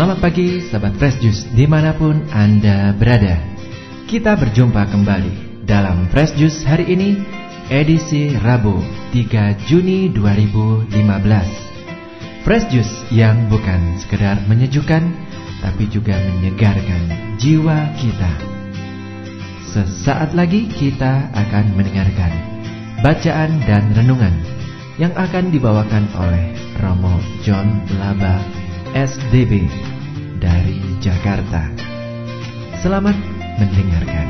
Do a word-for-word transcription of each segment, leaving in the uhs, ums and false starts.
Selamat pagi sahabat Fresh Juice dimanapun Anda berada. Kita berjumpa kembali dalam Fresh Juice hari ini, edisi Rabu tiga Juni dua ribu lima belas. Fresh Juice yang bukan sekedar menyejukkan, tapi juga menyegarkan jiwa kita. Sesaat lagi kita akan mendengarkan bacaan dan renungan yang akan dibawakan oleh Romo John Laba S D B dari Jakarta. Selamat mendengarkan.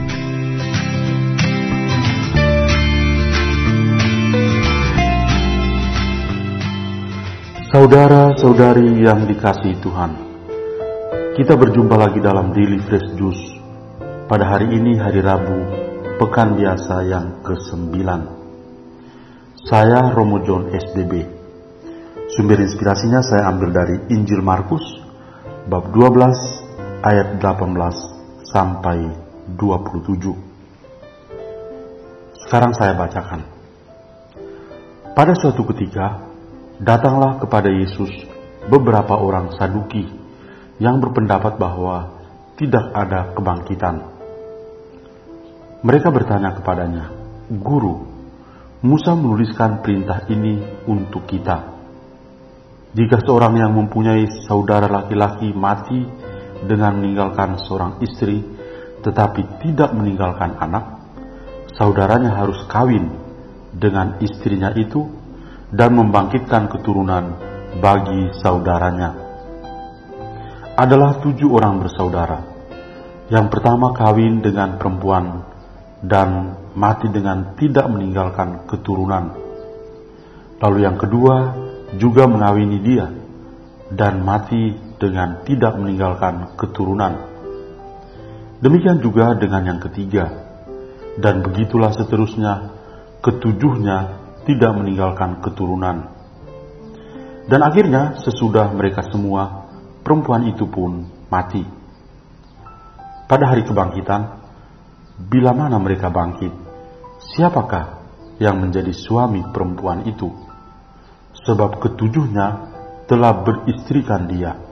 Saudara-saudari yang dikasihi Tuhan, kita berjumpa lagi dalam Daily Fresh Juice pada hari ini, hari Rabu, pekan biasa yang kesembilan. Saya Romo John S D B. Sumber inspirasinya saya ambil dari Injil Markus bab dua belas ayat delapan belas sampai dua puluh tujuh. Sekarang saya bacakan. Pada suatu ketika datanglah kepada Yesus beberapa orang Saduki yang berpendapat bahwa tidak ada kebangkitan. Mereka bertanya kepadanya, "Guru, Musa menuliskan perintah ini untuk kita. Jika seorang yang mempunyai saudara laki-laki mati dengan meninggalkan seorang istri, tetapi tidak meninggalkan anak, saudaranya harus kawin dengan istrinya itu dan membangkitkan keturunan bagi saudaranya. Adalah tujuh orang bersaudara. Yang pertama kawin dengan perempuan dan mati dengan tidak meninggalkan keturunan. Lalu yang kedua juga mengawini dia dan mati dengan tidak meninggalkan keturunan. Demikian juga dengan yang ketiga, dan begitulah seterusnya, ketujuhnya tidak meninggalkan keturunan. Dan akhirnya sesudah mereka semua, perempuan itu pun mati. Pada hari kebangkitan, bila mana mereka bangkit, siapakah yang menjadi suami perempuan itu? Sebab ketujuhnya telah beristrikan dia."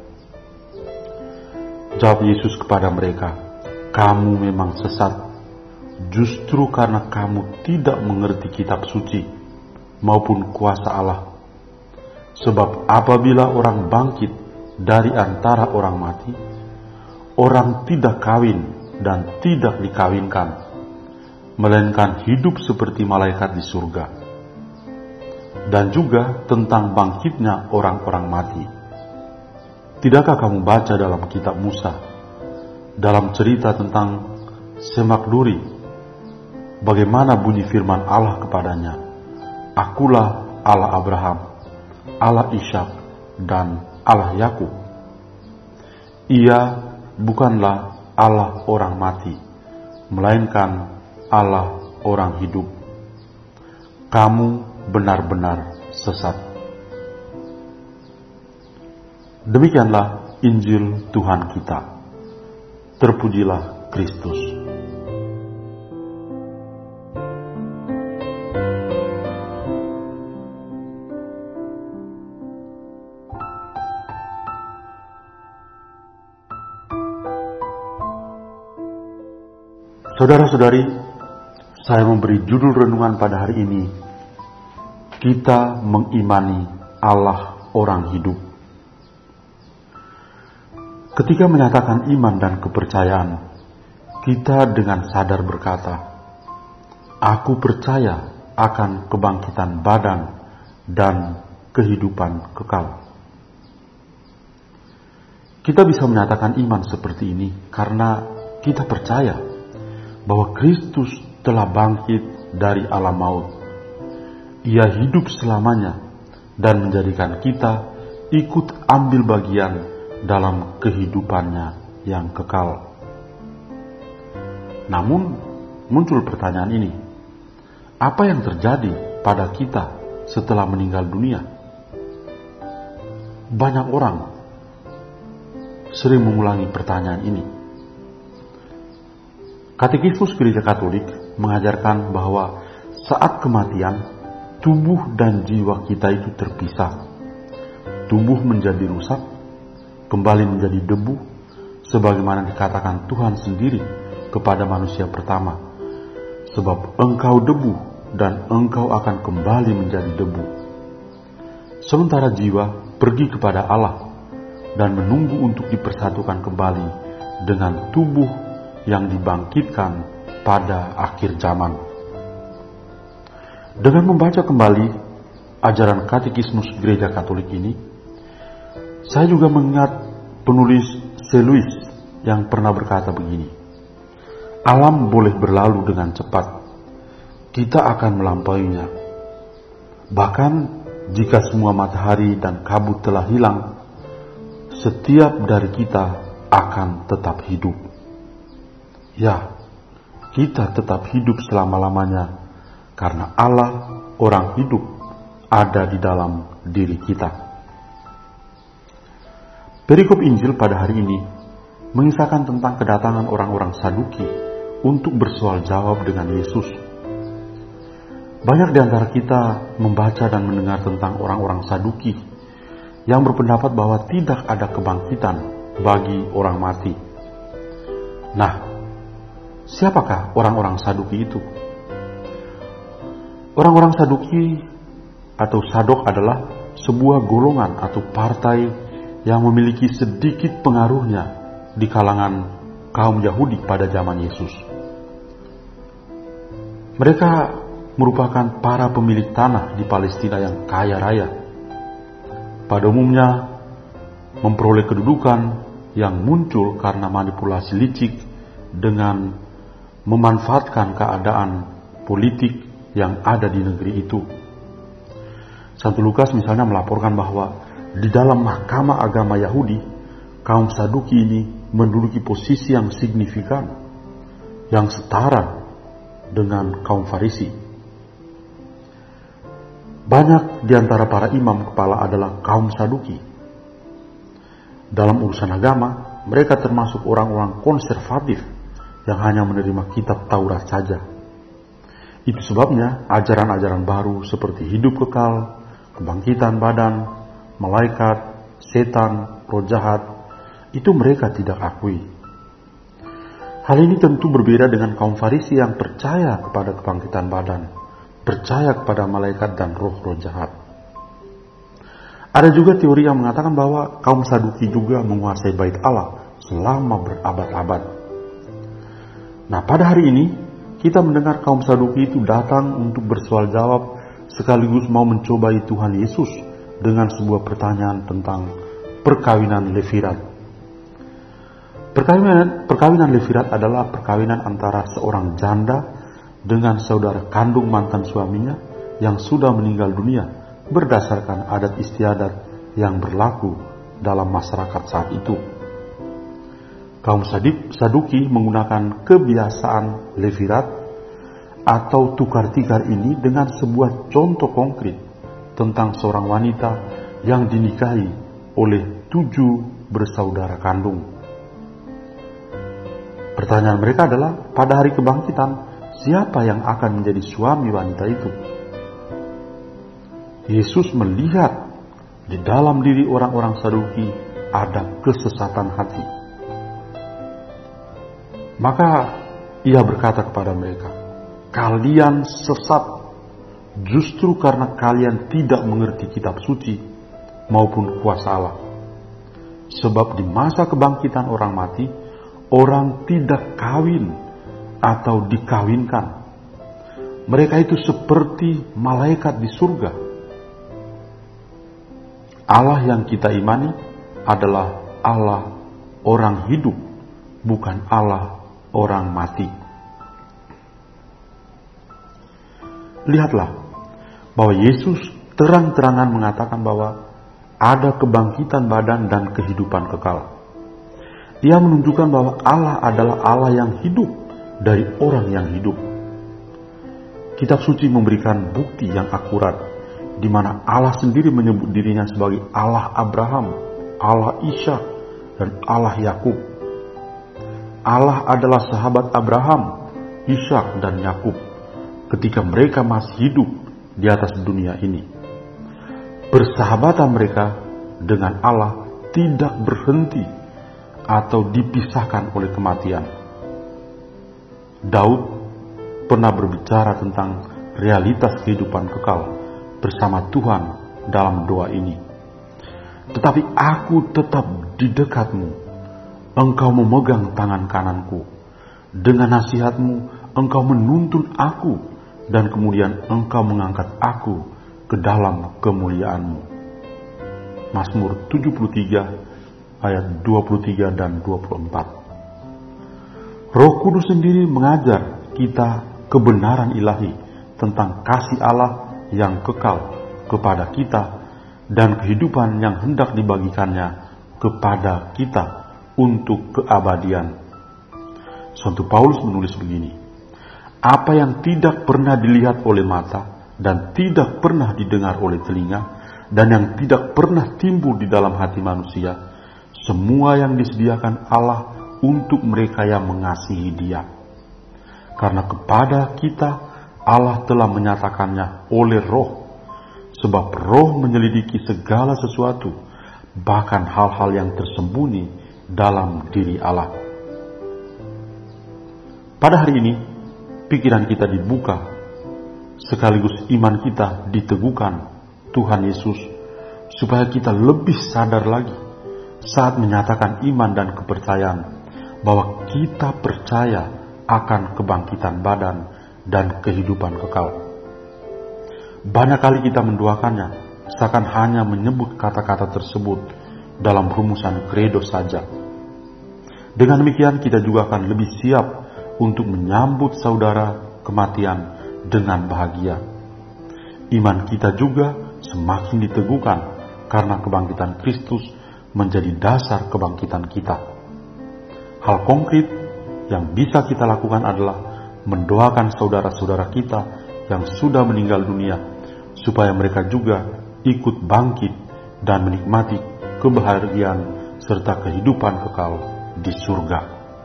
Jawab Yesus kepada mereka, "Kamu memang sesat, justru karena kamu tidak mengerti kitab suci maupun kuasa Allah. Sebab apabila orang bangkit dari antara orang mati, orang tidak kawin dan tidak dikawinkan, melainkan hidup seperti malaikat di surga. Dan juga tentang bangkitnya orang-orang mati. Tidakkah kamu baca dalam kitab Musa, dalam cerita tentang semak duri, bagaimana bunyi firman Allah kepadanya, 'Akulah Allah Abraham, Allah Ishak, dan Allah Yakub.' Ia bukanlah Allah orang mati, melainkan Allah orang hidup. Kamu benar-benar sesat." Demikianlah Injil Tuhan kita. Terpujilah Kristus. Saudara-saudari, saya memberi judul renungan pada hari ini, kita mengimani Allah orang hidup. Ketika menyatakan iman dan kepercayaan, kita dengan sadar berkata, "Aku percaya akan kebangkitan badan dan kehidupan kekal." Kita bisa menyatakan iman seperti ini karena kita percaya bahwa Kristus telah bangkit dari alam maut. Ia hidup selamanya dan menjadikan kita ikut ambil bagian dalam kehidupannya yang kekal. Namun muncul pertanyaan ini, apa yang terjadi pada kita setelah meninggal dunia? Banyak orang sering mengulangi pertanyaan ini. Katekismus Gereja Katolik mengajarkan bahwa saat kematian, tubuh dan jiwa kita itu terpisah. Tubuh menjadi rusak, kembali menjadi debu, sebagaimana dikatakan Tuhan sendiri kepada manusia pertama, sebab engkau debu dan engkau akan kembali menjadi debu. Sementara jiwa pergi kepada Allah dan menunggu untuk dipersatukan kembali dengan tubuh yang dibangkitkan pada akhir zaman. Dengan membaca kembali ajaran katekismus Gereja Katolik ini, saya juga mengingat penulis C S Lewis yang pernah berkata begini, alam boleh berlalu dengan cepat, kita akan melampauinya. Bahkan jika semua matahari dan kabut telah hilang, setiap dari kita akan tetap hidup. Ya, kita tetap hidup selama-lamanya karena Allah, orang hidup, ada di dalam diri kita. Perikop Injil pada hari ini mengisahkan tentang kedatangan orang-orang Saduki untuk bersoal jawab dengan Yesus. Banyak di antara kita membaca dan mendengar tentang orang-orang Saduki yang berpendapat bahwa tidak ada kebangkitan bagi orang mati. Nah, siapakah orang-orang Saduki itu? Orang-orang Saduki atau Sadok adalah sebuah golongan atau partai yang memiliki sedikit pengaruhnya di kalangan kaum Yahudi pada zaman Yesus. Mereka merupakan para pemilik tanah di Palestina yang kaya raya. Pada umumnya memperoleh kedudukan yang muncul karena manipulasi licik dengan memanfaatkan keadaan politik yang ada di negeri itu. Santo Lukas misalnya melaporkan bahwa di dalam mahkamah agama Yahudi, kaum Saduki ini menduduki posisi yang signifikan, yang setara dengan kaum Farisi. Banyak di antara para imam kepala adalah kaum Saduki. Dalam urusan agama, mereka termasuk orang-orang konservatif yang hanya menerima kitab Taurat saja. Itu sebabnya ajaran-ajaran baru seperti hidup kekal, kebangkitan badan, malaikat, setan, roh jahat, itu mereka tidak akui. Hal ini tentu berbeda dengan kaum Farisi yang percaya kepada kebangkitan badan, percaya kepada malaikat dan roh-roh jahat. Ada juga teori yang mengatakan bahwa kaum Saduki juga menguasai bait Allah selama berabad-abad. Nah, pada hari ini kita mendengar kaum Saduki itu datang untuk bersoal jawab sekaligus mau mencobai Tuhan Yesus dengan sebuah pertanyaan tentang perkawinan levirat. Perkawinan, perkawinan levirat adalah perkawinan antara seorang janda dengan saudara kandung mantan suaminya yang sudah meninggal dunia berdasarkan adat istiadat yang berlaku dalam masyarakat saat itu. Kaum Saduki menggunakan kebiasaan levirat atau tukar-tikar ini dengan sebuah contoh konkret tentang seorang wanita yang dinikahi oleh tujuh bersaudara kandung. Pertanyaan mereka adalah, pada hari kebangkitan, siapa yang akan menjadi suami wanita itu? Yesus melihat di dalam diri orang-orang Saduki ada kesesatan hati. Maka ia berkata kepada mereka, kalian sesat justru karena kalian tidak mengerti kitab suci maupun kuasa Allah. Sebab di masa kebangkitan orang mati, orang tidak kawin atau dikawinkan. Mereka itu seperti malaikat di surga. Allah yang kita imani adalah Allah orang hidup, bukan Allah orang mati. Lihatlah bahwa Yesus terang-terangan mengatakan bahwa ada kebangkitan badan dan kehidupan kekal. Dia menunjukkan bahwa Allah adalah Allah yang hidup dari orang yang hidup. Kitab suci memberikan bukti yang akurat, di mana Allah sendiri menyebut dirinya sebagai Allah Abraham, Allah Ishak, dan Allah Yakub. Allah adalah sahabat Abraham, Ishak, dan Yakub ketika mereka masih hidup di atas dunia ini. Persahabatan mereka dengan Allah tidak berhenti atau dipisahkan oleh kematian. Daud pernah berbicara tentang realitas kehidupan kekal bersama Tuhan dalam doa ini. Tetapi aku tetap di dekatmu, engkau memegang tangan kananku. Dengan nasihatmu engkau menuntun aku, dan kemudian engkau mengangkat aku ke dalam kemuliaanmu. Mazmur tujuh puluh tiga ayat dua puluh tiga dan dua puluh empat. Roh Kudus sendiri mengajar kita kebenaran ilahi tentang kasih Allah yang kekal kepada kita dan kehidupan yang hendak dibagikannya kepada kita untuk keabadian. Santo Paulus menulis begini, apa yang tidak pernah dilihat oleh mata dan tidak pernah didengar oleh telinga dan yang tidak pernah timbul di dalam hati manusia, semua yang disediakan Allah untuk mereka yang mengasihi Dia. Karena kepada kita Allah telah menyatakannya oleh Roh, sebab Roh menyelidiki segala sesuatu, bahkan hal-hal yang tersembunyi dalam diri Allah. Pada hari ini, pikiran kita dibuka, sekaligus iman kita diteguhkan Tuhan Yesus, supaya kita lebih sadar lagi saat menyatakan iman dan kepercayaan bahwa kita percaya akan kebangkitan badan dan kehidupan kekal. Banyak kali kita mendoakannya, seakan hanya menyebut kata-kata tersebut dalam rumusan kredo saja. Dengan demikian kita juga akan lebih siap untuk menyambut saudara kematian dengan bahagia. Iman kita juga semakin diteguhkan karena kebangkitan Kristus menjadi dasar kebangkitan kita. Hal konkret yang bisa kita lakukan adalah mendoakan saudara-saudara kita yang sudah meninggal dunia, supaya mereka juga ikut bangkit dan menikmati kebahagiaan serta kehidupan kekal di surga.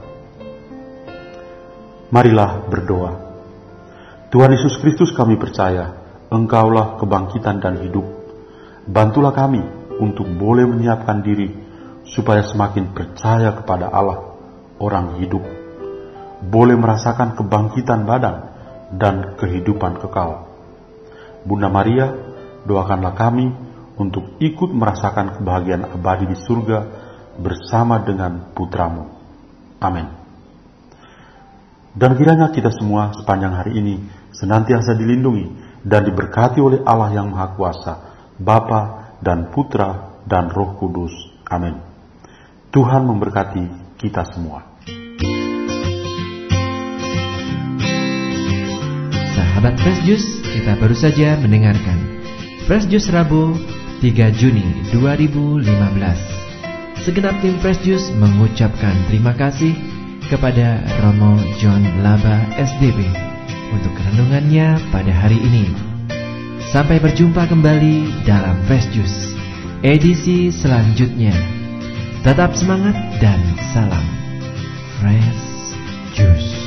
Marilah berdoa. Tuhan Yesus Kristus, kami percaya Engkaulah kebangkitan dan hidup. Bantulah kami untuk boleh menyiapkan diri supaya semakin percaya kepada Allah, orang hidup, boleh merasakan kebangkitan badan dan kehidupan kekal. Bunda Maria, doakanlah kami untuk ikut merasakan kebahagiaan abadi di surga bersama dengan Putramu. Amin. Dan kiranya kita semua sepanjang hari ini senantiasa dilindungi dan diberkati oleh Allah yang Maha Kuasa, Bapa dan Putra dan Roh Kudus. Amin. Tuhan memberkati kita semua. Sahabat Fresh Juice, kita baru saja mendengarkan Fresh Juice Rabu tiga Juni dua ribu lima belas. Segenap tim Fresh Juice mengucapkan terima kasih kepada Romo John Laba S D B untuk renungannya pada hari ini. Sampai berjumpa kembali dalam Fresh Juice edisi selanjutnya. Tetap semangat dan salam Fresh Juice.